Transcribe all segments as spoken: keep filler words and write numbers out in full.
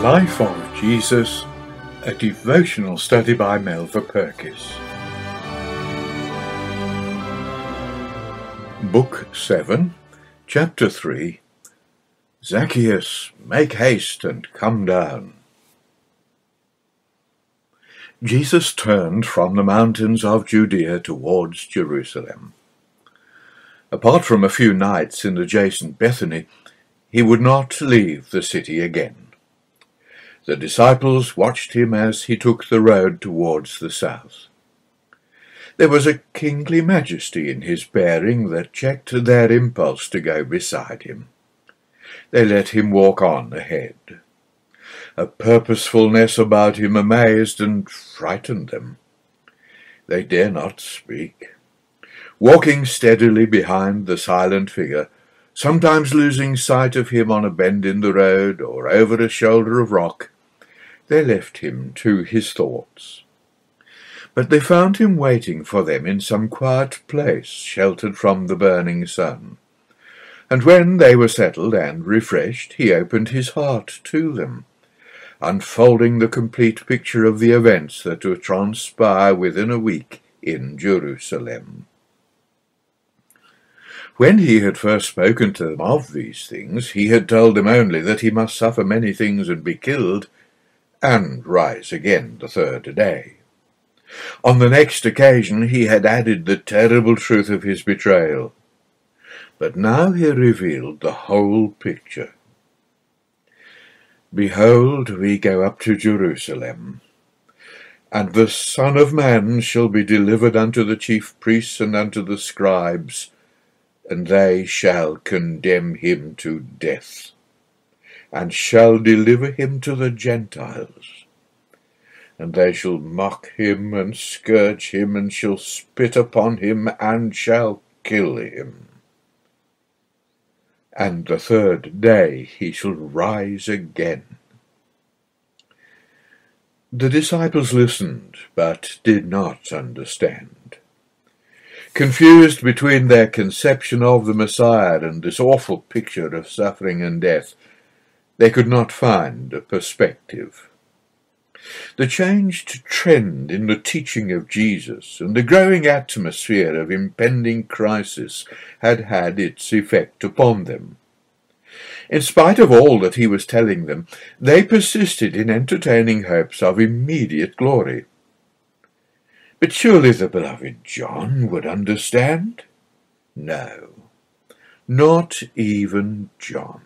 Life of Jesus, a devotional study by Melva Purkis. Book seven, Chapter three, Zacchaeus, make haste and come down. Jesus turned from the mountains of Judea towards Jerusalem. Apart from a few nights in adjacent Bethany, he would not leave the city again. The disciples watched him as he took the road towards the south. There was a kingly majesty in his bearing that checked their impulse to go beside him. They let him walk on ahead. A purposefulness about him amazed and frightened them. They dare not speak. Walking steadily behind the silent figure, sometimes losing sight of him on a bend in the road or over a shoulder of rock, they left him to his thoughts. But they found him waiting for them in some quiet place, sheltered from the burning sun. And when they were settled and refreshed, he opened his heart to them, unfolding the complete picture of the events that would transpire within a week in Jerusalem. When he had first spoken to them of these things, he had told them only that he must suffer many things and be killed, and rise again the third day. On the next occasion he had added the terrible truth of his betrayal, but now he revealed the whole picture. Behold, we go up to Jerusalem, and the Son of Man shall be delivered unto the chief priests and unto the scribes, and they shall condemn him to death, and shall deliver him to the Gentiles. And they shall mock him, and scourge him, and shall spit upon him, and shall kill him. And the third day he shall rise again. The disciples listened, but did not understand. Confused between their conception of the Messiah and this awful picture of suffering and death, they could not find a perspective. The changed trend in the teaching of Jesus and the growing atmosphere of impending crisis had had its effect upon them. In spite of all that he was telling them, they persisted in entertaining hopes of immediate glory. But surely the beloved John would understand? No, not even John.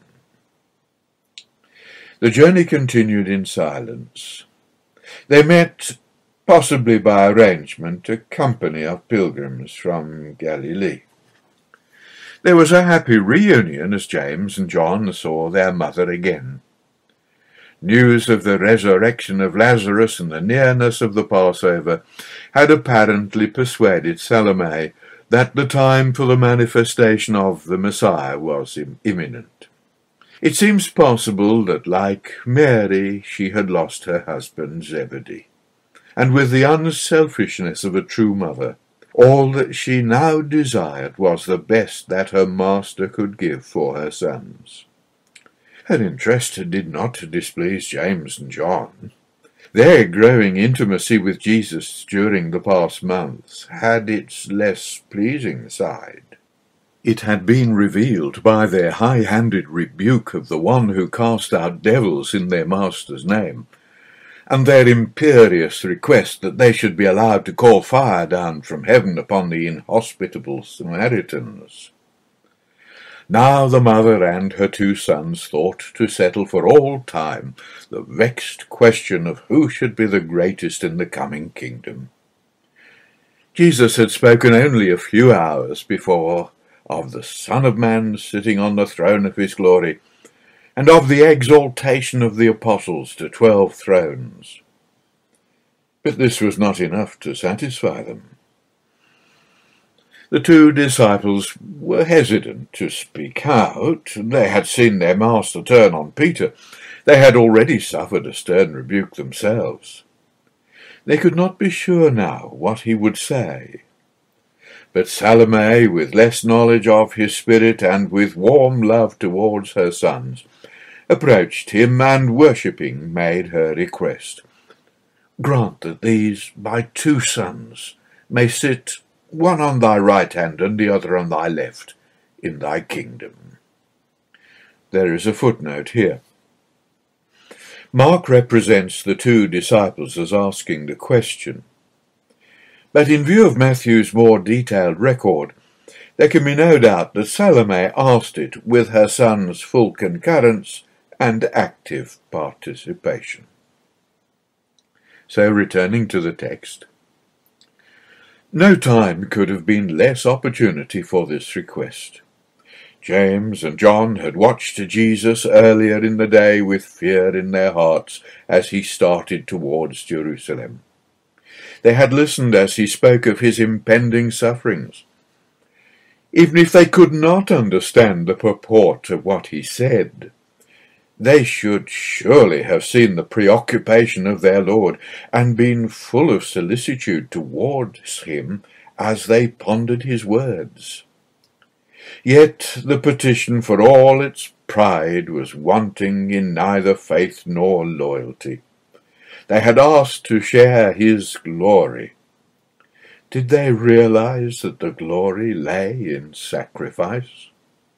The journey continued in silence. They met, possibly by arrangement, a company of pilgrims from Galilee. There was a happy reunion as James and John saw their mother again. News of the resurrection of Lazarus and the nearness of the Passover had apparently persuaded Salome that the time for the manifestation of the Messiah was imminent. It seems possible that, like Mary, she had lost her husband Zebedee, and with the unselfishness of a true mother, all that she now desired was the best that her master could give for her sons. Her interest did not displease James and John. Their growing intimacy with Jesus during the past months had its less pleasing side. It had been revealed by their high-handed rebuke of the one who cast out devils in their master's name, and their imperious request that they should be allowed to call fire down from heaven upon the inhospitable Samaritans. Now the mother and her two sons thought to settle for all time the vexed question of who should be the greatest in the coming kingdom. Jesus had spoken only a few hours before of the Son of Man sitting on the throne of his glory, and of the exaltation of the apostles to twelve thrones. But this was not enough to satisfy them. The two disciples were hesitant to speak out. They had seen their master turn on Peter. They had already suffered a stern rebuke themselves. They could not be sure now what he would say. But Salome, with less knowledge of his spirit and with warm love towards her sons, approached him, and, worshipping, made her request. "Grant that these my two sons may sit, one on thy right hand and the other on thy left, in thy kingdom." There is a footnote here. Mark represents the two disciples as asking the question. But in view of Matthew's more detailed record, there can be no doubt that Salome asked it with her son's full concurrence and active participation. So, returning to the text, no time could have been less opportunity for this request. James and John had watched Jesus earlier in the day with fear in their hearts as he started towards Jerusalem. They had listened as he spoke of his impending sufferings. Even if they could not understand the purport of what he said, they should surely have seen the preoccupation of their Lord and been full of solicitude towards him as they pondered his words. Yet the petition, for all its pride, was wanting in neither faith nor loyalty. They had asked to share his glory. Did they realize that the glory lay in sacrifice?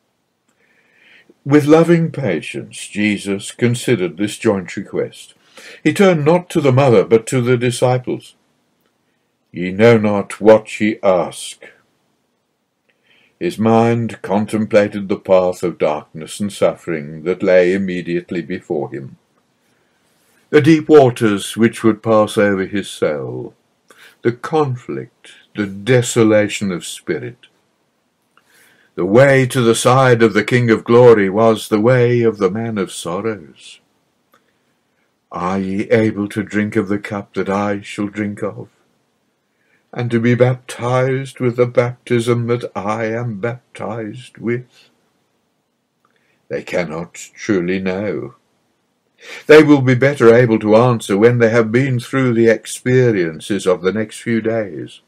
With loving patience, Jesus considered this joint request. He turned not to the mother, but to the disciples. "Ye know not what ye ask." His mind contemplated the path of darkness and suffering that lay immediately before him, the deep waters which would pass over his soul, the conflict, the desolation of spirit. The way to the side of the King of Glory was the way of the man of sorrows. "Are ye able to drink of the cup that I shall drink of, and to be baptized with the baptism that I am baptized with?" They cannot truly know. They will be better able to answer when they have been through the experiences of the next few days.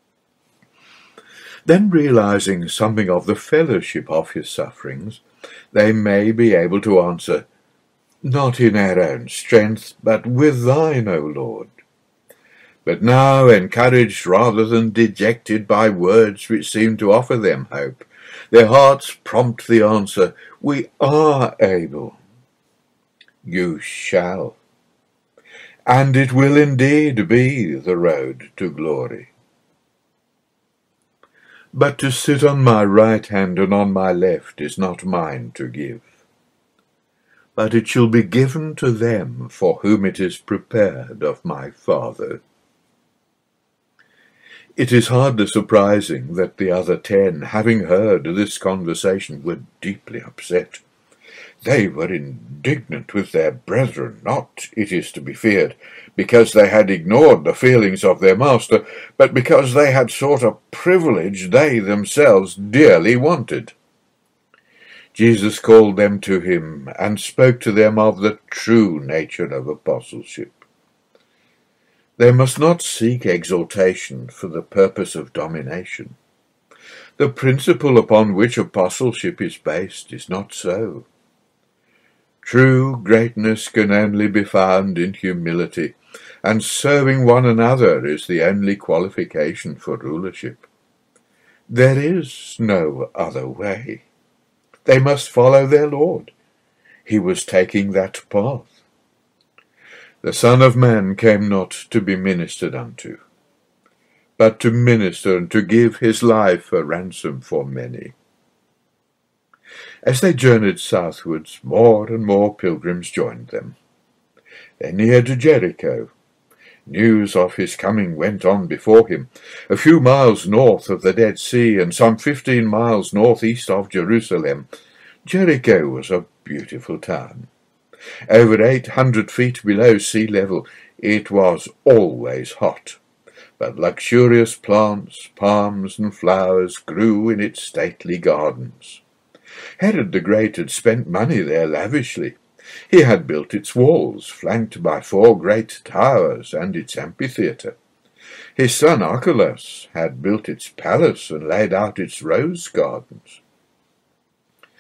Then, realizing something of the fellowship of his sufferings, they may be able to answer, "Not in our own strength, but with thine, O Lord." But now, encouraged rather than dejected by words which seem to offer them hope, their hearts prompt the answer, "We are able." You shall. And it will indeed be the road to glory. But to sit on my right hand and on my left is not mine to give, but it shall be given to them for whom it is prepared of my Father. It is hardly surprising that the other ten, having heard this conversation, were deeply upset. They were indignant with their brethren, not, it is to be feared, because they had ignored the feelings of their master, but because they had sought a privilege they themselves dearly wanted. Jesus called them to him and spoke to them of the true nature of apostleship. They must not seek exaltation for the purpose of domination. The principle upon which apostleship is based is not so. True greatness can only be found in humility, and serving one another is the only qualification for rulership. There is no other way. They must follow their Lord. He was taking that path. The Son of Man came not to be ministered unto, but to minister and to give his life a ransom for many. As they journeyed southwards, more and more pilgrims joined them. They neared Jericho. News of his coming went on before him. A few miles north of the Dead Sea and some fifteen miles northeast of Jerusalem, Jericho was a beautiful town. Over eight hundred feet below sea level, it was always hot, but luxurious plants, palms, and flowers grew in its stately gardens. Herod the Great had spent money there lavishly. He had built its walls, flanked by four great towers, and its amphitheatre. His son Archelaus had built its palace and laid out its rose gardens.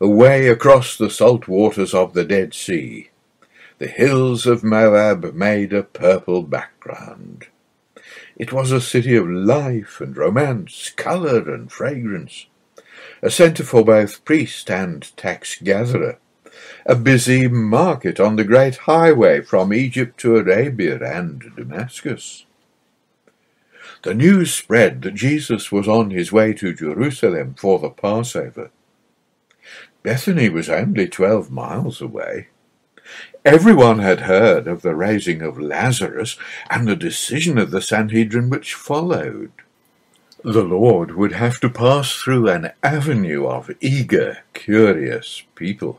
Away across the salt waters of the Dead Sea, the hills of Moab made a purple background. It was a city of life and romance, colour and fragrance, a centre for both priest and tax-gatherer, a busy market on the great highway from Egypt to Arabia and Damascus. The news spread that Jesus was on his way to Jerusalem for the Passover. Bethany was only twelve miles away. Everyone had heard of the raising of Lazarus and the decision of the Sanhedrin which followed. The Lord would have to pass through an avenue of eager, curious people.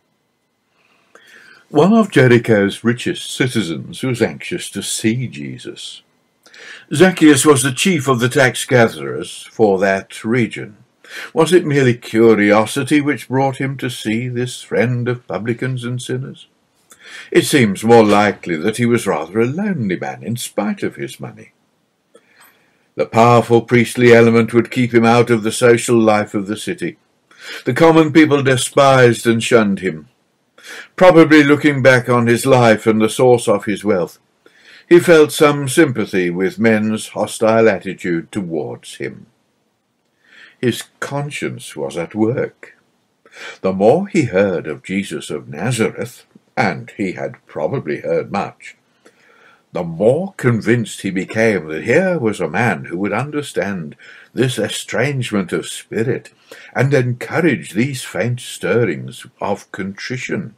One of Jericho's richest citizens was anxious to see Jesus. Zacchaeus was the chief of the tax-gatherers for that region. Was it merely curiosity which brought him to see this friend of publicans and sinners? It seems more likely that he was rather a lonely man in spite of his money. The powerful priestly element would keep him out of the social life of the city. The common people despised and shunned him. Probably looking back on his life and the source of his wealth, he felt some sympathy with men's hostile attitude towards him. His conscience was at work. The more he heard of Jesus of Nazareth, and he had probably heard much, the more convinced he became that here was a man who would understand this estrangement of spirit and encourage these faint stirrings of contrition.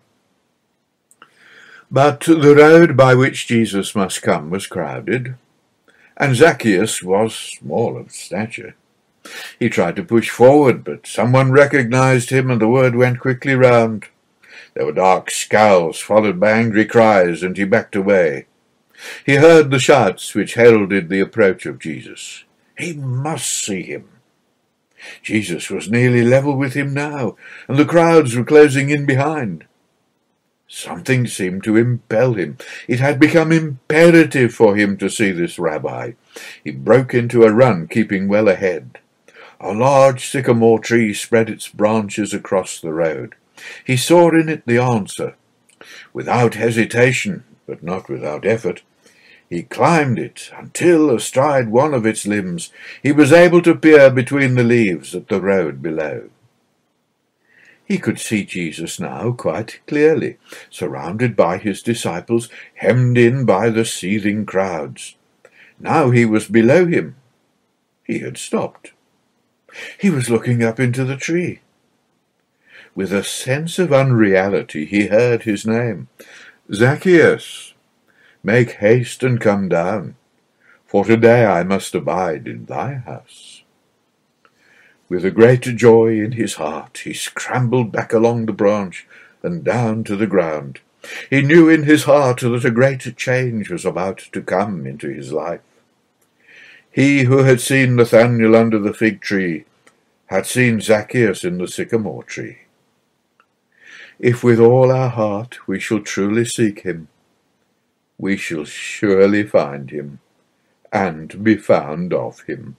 But the road by which Jesus must come was crowded, and Zacchaeus was small of stature. He tried to push forward, but someone recognized him, and the word went quickly round. There were dark scowls, followed by angry cries, and he backed away. He heard the shouts which heralded the approach of Jesus. He must see him. Jesus was nearly level with him now, and the crowds were closing in behind. Something seemed to impel him. It had become imperative for him to see this rabbi. He broke into a run, keeping well ahead. A large sycamore tree spread its branches across the road. He saw in it the answer. Without hesitation, but not without effort, he climbed it until, astride one of its limbs, he was able to peer between the leaves at the road below. He could see Jesus now quite clearly, surrounded by his disciples, hemmed in by the seething crowds. Now he was below him. He had stopped. He was looking up into the tree. With a sense of unreality, he heard his name. Zacchaeus, make haste and come down, for today I must abide in thy house. With a great joy in his heart, he scrambled back along the branch and down to the ground. He knew in his heart that a great change was about to come into his life. He who had seen Nathanael under the fig tree had seen Zacchaeus in the sycamore tree. If with all our heart we shall truly seek him, we shall surely find him and be found of him.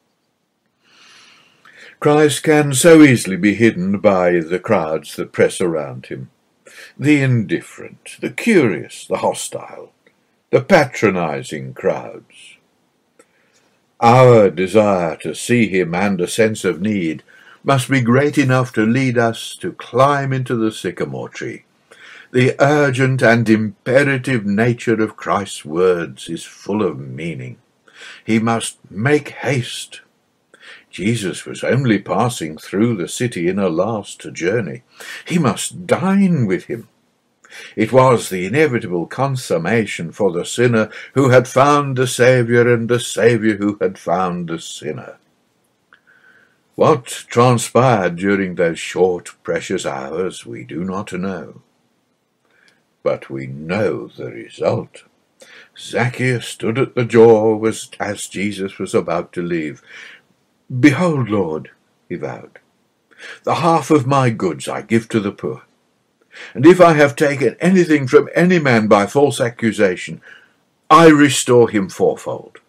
Christ can so easily be hidden by the crowds that press around him, the indifferent, the curious, the hostile, the patronizing crowds. Our desire to see him and a sense of need must be great enough to lead us to climb into the sycamore tree. The urgent and imperative nature of Christ's words is full of meaning. He must make haste. Jesus was only passing through the city in a last journey. He must dine with him. It was the inevitable consummation for the sinner who had found the Saviour and the Saviour who had found the sinner. What transpired during those short, precious hours we do not know. But we know the result. Zacchaeus stood at the door was, as Jesus was about to leave. "Behold, Lord," he vowed, "the half of my goods I give to the poor. And if I have taken anything from any man by false accusation, I restore him fourfold."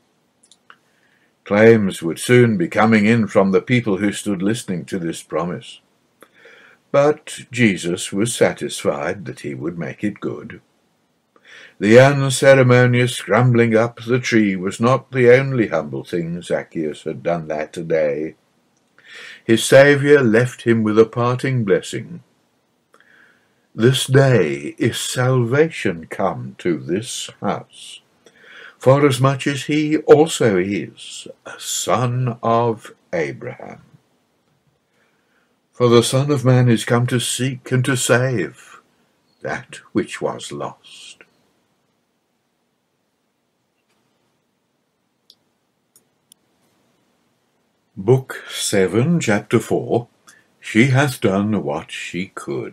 Claims would soon be coming in from the people who stood listening to this promise. But Jesus was satisfied that he would make it good. The unceremonious scrambling up the tree was not the only humble thing Zacchaeus had done that day. His Saviour left him with a parting blessing. This day is salvation come to this house, forasmuch as he also is a son of Abraham. For the Son of Man is come to seek and to save that which was lost. Book seven, Chapter four. She hath done what she could.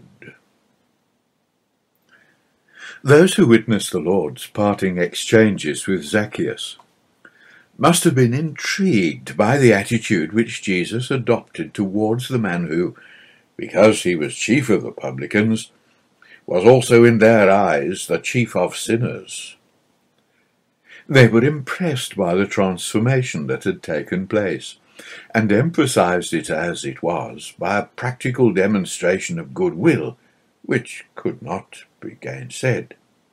Those who witnessed the Lord's parting exchanges with Zacchaeus must have been intrigued by the attitude which Jesus adopted towards the man who, because he was chief of the publicans, was also in their eyes the chief of sinners. They were impressed by the transformation that had taken place, and emphasized it as it was by a practical demonstration of goodwill, which could not be gainsaid.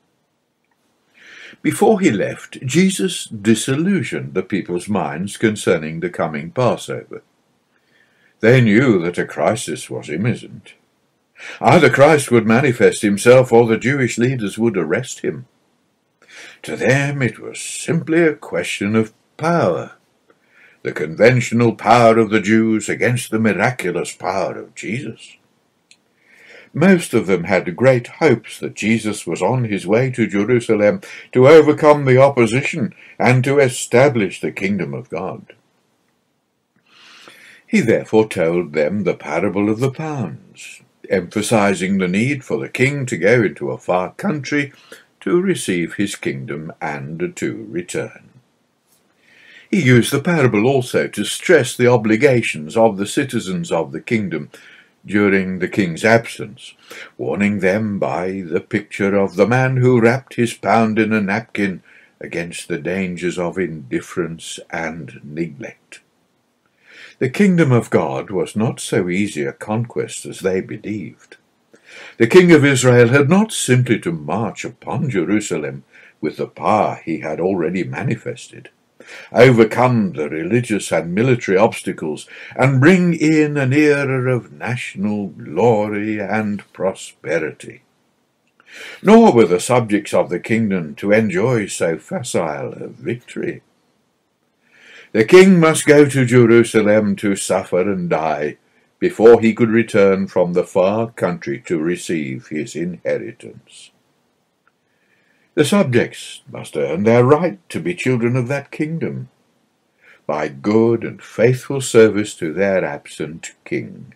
Before he left, Jesus disillusioned the people's minds concerning the coming Passover. They knew that a crisis was imminent. Either Christ would manifest himself or the Jewish leaders would arrest him. To them it was simply a question of power, the conventional power of the Jews against the miraculous power of Jesus. Most of them had great hopes that Jesus was on his way to Jerusalem to overcome the opposition and to establish the kingdom of God. He therefore told them the parable of the pounds, emphasizing the need for the king to go into a far country to receive his kingdom and to return. He used the parable also to stress the obligations of the citizens of the kingdom during the king's absence, warning them by the picture of the man who wrapped his pound in a napkin against the dangers of indifference and neglect. The kingdom of God was not so easy a conquest as they believed. The king of Israel had not simply to march upon Jerusalem with the power he had already manifested, overcome the religious and military obstacles, and bring in an era of national glory and prosperity. Nor were the subjects of the kingdom to enjoy so facile a victory. The king must go to Jerusalem to suffer and die before he could return from the far country to receive his inheritance. The subjects must earn their right to be children of that kingdom by good and faithful service to their absent king.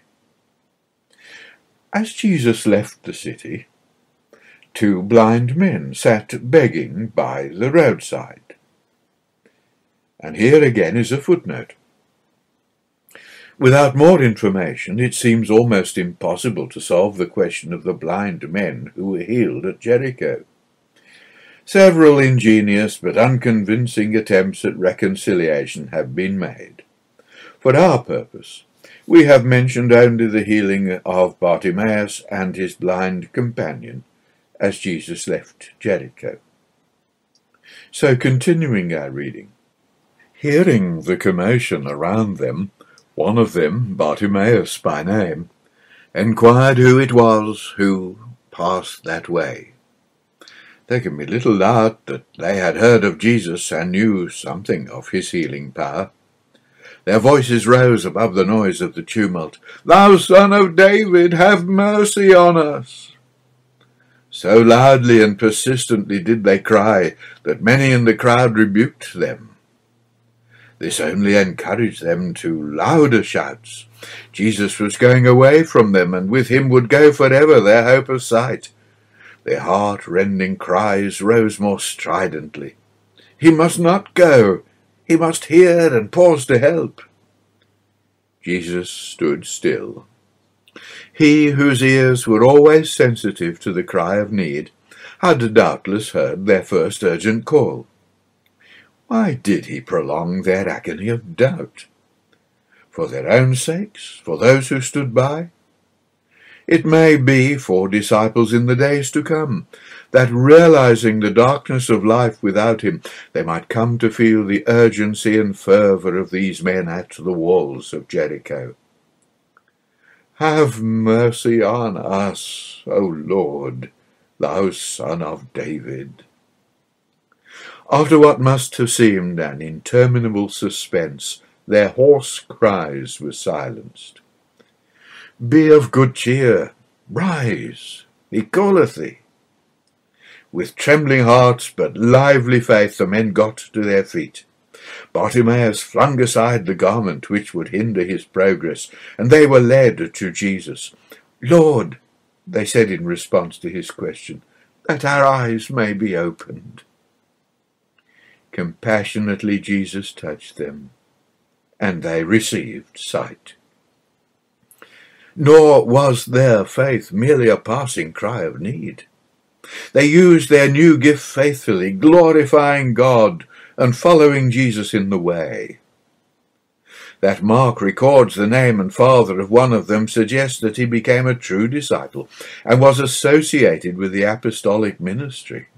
As Jesus left the city, two blind men sat begging by the roadside. And here again is a footnote. Without more information, it seems almost impossible to solve the question of the blind men who were healed at Jericho. Several ingenious but unconvincing attempts at reconciliation have been made. For our purpose, we have mentioned only the healing of Bartimaeus and his blind companion as Jesus left Jericho. So, continuing our reading, hearing the commotion around them, one of them, Bartimaeus by name, enquired who it was who passed that way. There can be little doubt that they had heard of Jesus and knew something of his healing power. Their voices rose above the noise of the tumult. "Thou Son of David, have mercy on us!" So loudly and persistently did they cry that many in the crowd rebuked them. This only encouraged them to louder shouts. Jesus was going away from them, and with him would go forever their hope of sight. Their heart-rending cries rose more stridently. "He must not go. He must hear and pause to help." Jesus stood still. He whose ears were always sensitive to the cry of need had doubtless heard their first urgent call. Why did he prolong their agony of doubt? For their own sakes? For those who stood by? It may be for disciples in the days to come, that realizing the darkness of life without him, they might come to feel the urgency and fervour of these men at the walls of Jericho. Have mercy on us, O Lord, thou Son of David. After what must have seemed an interminable suspense, their hoarse cries were silenced. Be of good cheer, rise, he calleth thee. With trembling hearts but lively faith the men got to their feet. Bartimaeus flung aside the garment which would hinder his progress, and they were led to Jesus. Lord, they said in response to his question, that our eyes may be opened. Compassionately Jesus touched them, and they received sight. Nor was their faith merely a passing cry of need. They used their new gift faithfully, glorifying God and following Jesus in the way. That Mark records the name and father of one of them suggests that he became a true disciple and was associated with the apostolic ministry.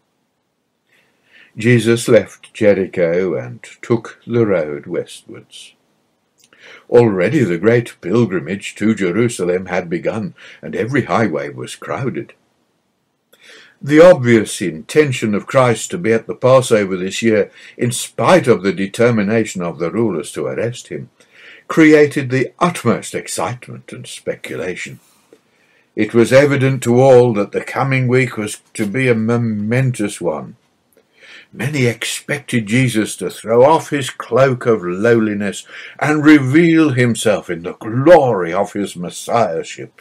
Jesus left Jericho and took the road westwards. Already the great pilgrimage to Jerusalem had begun, and every highway was crowded. The obvious intention of Christ to be at the Passover this year, in spite of the determination of the rulers to arrest him, created the utmost excitement and speculation. It was evident to all that the coming week was to be a momentous one. Many expected Jesus to throw off his cloak of lowliness and reveal himself in the glory of his Messiahship.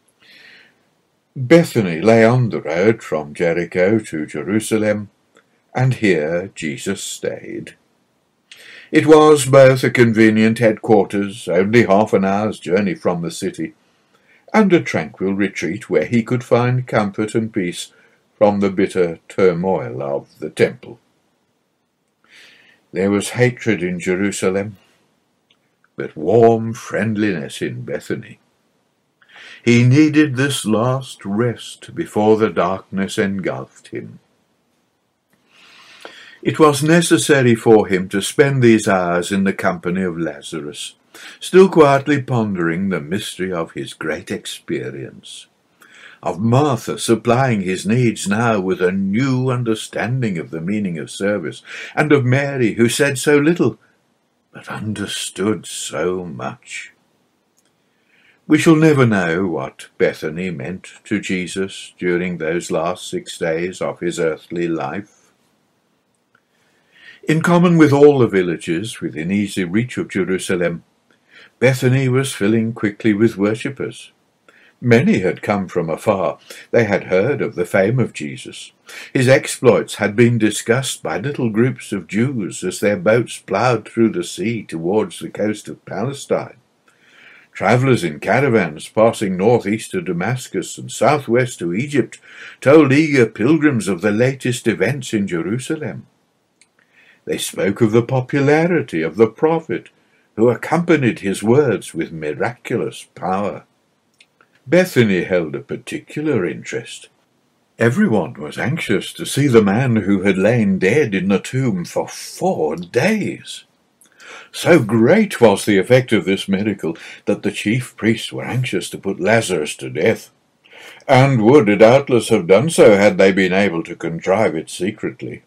Bethany lay on the road from Jericho to Jerusalem, and here Jesus stayed. It was both a convenient headquarters, only half an hour's journey from the city, and a tranquil retreat where he could find comfort and peace from the bitter turmoil of the temple. There was hatred in Jerusalem, but warm friendliness in Bethany. He needed this last rest before the darkness engulfed him. It was necessary for him to spend these hours in the company of Lazarus, still quietly pondering the mystery of his great experience, of Martha supplying his needs now with a new understanding of the meaning of service, and of Mary, who said so little, but understood so much. We shall never know what Bethany meant to Jesus during those last six days of his earthly life. In common with all the villages within easy reach of Jerusalem, Bethany was filling quickly with worshippers. Many had come from afar. They had heard of the fame of Jesus. His exploits had been discussed by little groups of Jews as their boats ploughed through the sea towards the coast of Palestine. Travellers in caravans passing north-east to Damascus and south-west to Egypt told eager pilgrims of the latest events in Jerusalem. They spoke of the popularity of the prophet who accompanied his words with miraculous power. Bethany held a particular interest. Everyone was anxious to see the man who had lain dead in the tomb for four days. So great was the effect of this miracle that the chief priests were anxious to put Lazarus to death, and would doubtless have done so had they been able to contrive it secretly.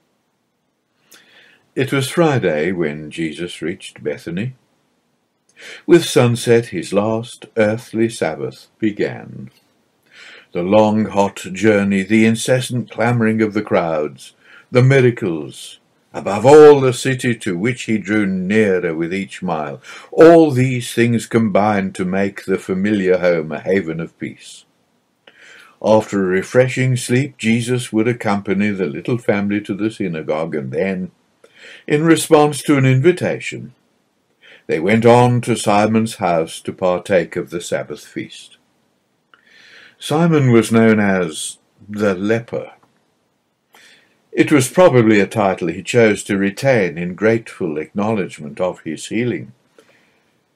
It was Friday when Jesus reached Bethany. With sunset his last earthly Sabbath began. The long hot journey, the incessant clamouring of the crowds, the miracles, above all the city to which he drew nearer with each mile, all these things combined to make the familiar home a haven of peace. After a refreshing sleep, Jesus would accompany the little family to the synagogue, and then, in response to an invitation, they went on to Simon's house to partake of the Sabbath feast. Simon was known as the leper. It was probably a title he chose to retain in grateful acknowledgment of his healing.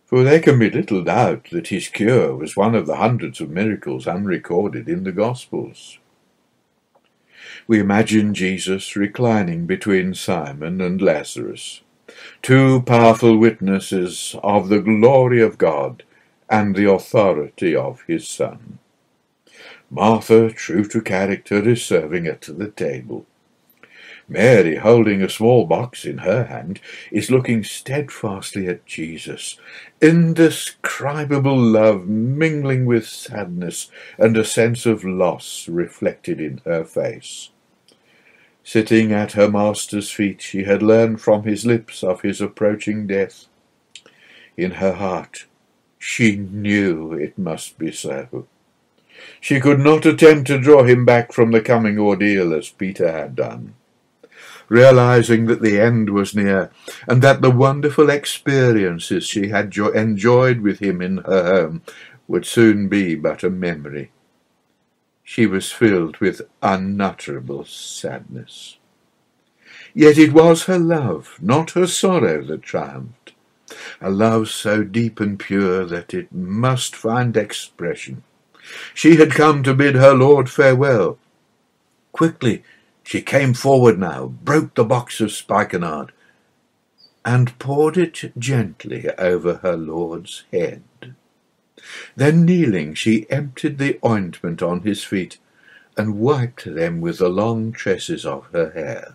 for there can be little doubt that his cure was one of the hundreds of miracles unrecorded in the Gospels. We imagine Jesus reclining between Simon and Lazarus, two powerful witnesses of the glory of God and the authority of his Son. Martha, true to character, is serving at the table. Mary, holding a small box in her hand, is looking steadfastly at Jesus, indescribable love mingling with sadness and a sense of loss reflected in her face. Sitting at her master's feet, she had learned from his lips of his approaching death. In her heart, she knew it must be so. She could not attempt to draw him back from the coming ordeal as Peter had done. Realizing that the end was near, and that the wonderful experiences she had jo- enjoyed with him in her home would soon be but a memory, she was filled with unutterable sadness. Yet it was her love, not her sorrow, that triumphed, a love so deep and pure that it must find expression. She had come to bid her Lord farewell. Quickly she came forward now, broke the box of spikenard, and poured it gently over her Lord's head. Then kneeling, she emptied the ointment on his feet, and wiped them with the long tresses of her hair.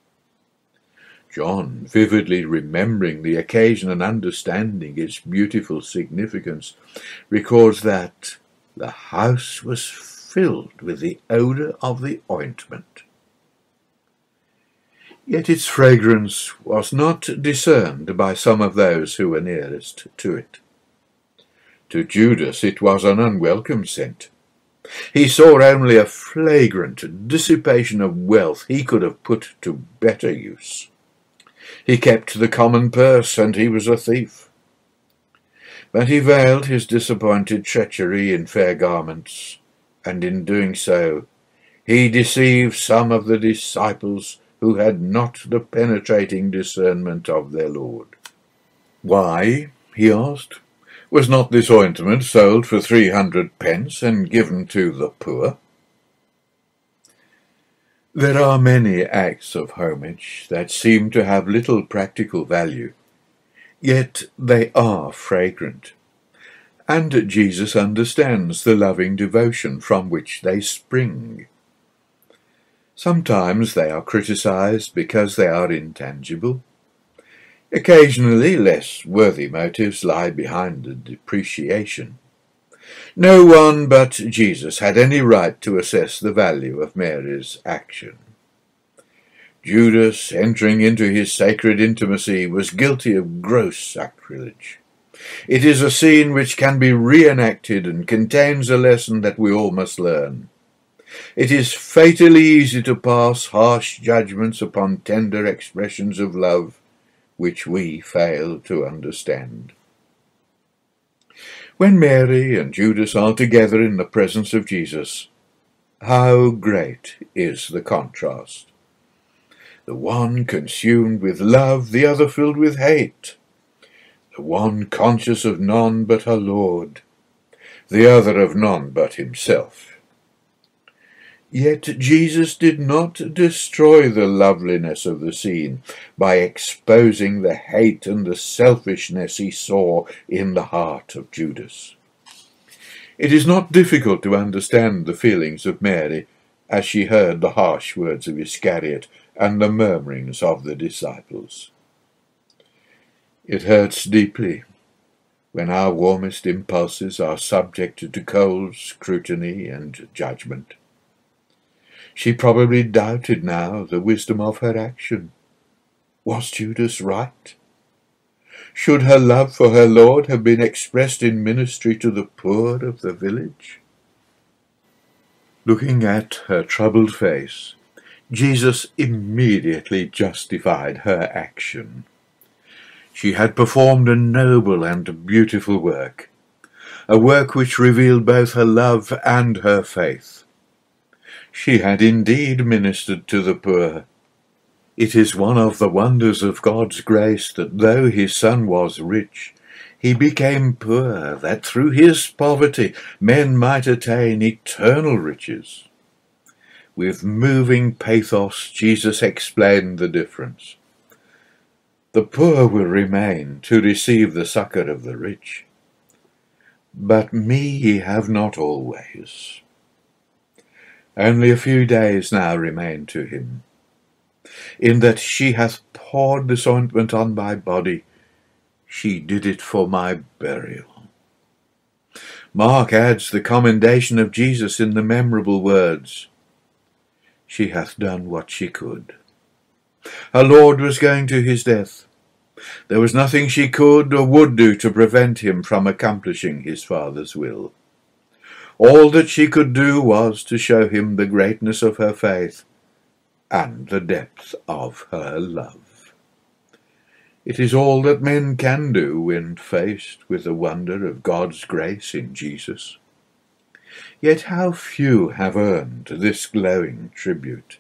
John, vividly remembering the occasion and understanding its beautiful significance, records that the house was filled with the odour of the ointment. Yet its fragrance was not discerned by some of those who were nearest to it. To Judas it was an unwelcome scent. He saw only a flagrant dissipation of wealth he could have put to better use. He kept the common purse, and he was a thief. But he veiled his disappointed treachery in fair garments, and in doing so he deceived some of the disciples who had not the penetrating discernment of their Lord. Why, he asked, was not this ointment sold for three hundred pence and given to the poor? There are many acts of homage that seem to have little practical value, yet they are fragrant, and Jesus understands the loving devotion from which they spring. Sometimes they are criticized because they are intangible. Occasionally less worthy motives lie behind the depreciation. No one but Jesus had any right to assess the value of Mary's action. Judas, entering into his sacred intimacy, was guilty of gross sacrilege. It is a scene which can be reenacted and contains a lesson that we all must learn. It is fatally easy to pass harsh judgments upon tender expressions of love which we fail to understand. When Mary and Judas are together in the presence of Jesus, how great is the contrast! The one consumed with love, the other filled with hate. The one conscious of none but her Lord, the other of none but himself. Yet Jesus did not destroy the loveliness of the scene by exposing the hate and the selfishness he saw in the heart of Judas. It is not difficult to understand the feelings of Mary as she heard the harsh words of Iscariot and the murmurings of the disciples. It hurts deeply when our warmest impulses are subjected to cold scrutiny and judgment. She probably doubted now the wisdom of her action. Was Judas right? Should her love for her Lord have been expressed in ministry to the poor of the village? Looking at her troubled face, Jesus immediately justified her action. She had performed a noble and beautiful work, a work which revealed both her love and her faith. She had indeed ministered to the poor. It is one of the wonders of God's grace that though his Son was rich, He became poor, that through his poverty men might attain eternal riches. With moving pathos, Jesus explained the difference. The poor will remain to receive the succor of the rich, but me ye have not always. Only a few days now remain to him, in that she hath poured this ointment on my body, she did it for my burial. Mark adds the commendation of Jesus in the memorable words, she hath done what she could. Her Lord was going to his death. There was nothing she could or would do to prevent him from accomplishing his Father's will. All that she could do was to show him the greatness of her faith and the depth of her love. It is all that men can do when faced with the wonder of God's grace in Jesus. Yet how few have earned this glowing tribute.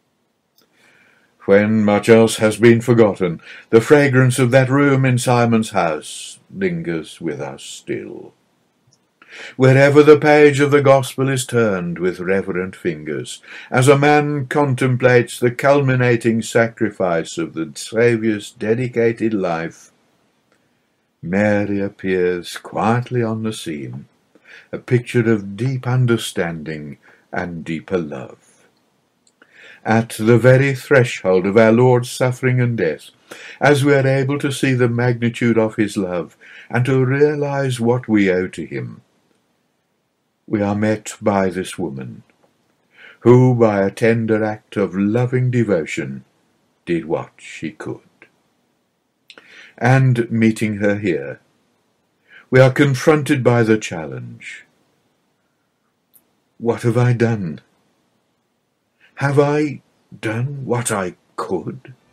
When much else has been forgotten, the fragrance of that room in Simon's house lingers with us still. Wherever the page of the gospel is turned with reverent fingers, as a man contemplates the culminating sacrifice of the Saviour's dedicated life, Mary appears quietly on the scene, a picture of deep understanding and deeper love. At the very threshold of our Lord's suffering and death, as we are able to see the magnitude of his love and to realize what we owe to him, we are met by this woman, who by a tender act of loving devotion did what she could. And meeting her here, we are confronted by the challenge. What have I done? Have I done what I could?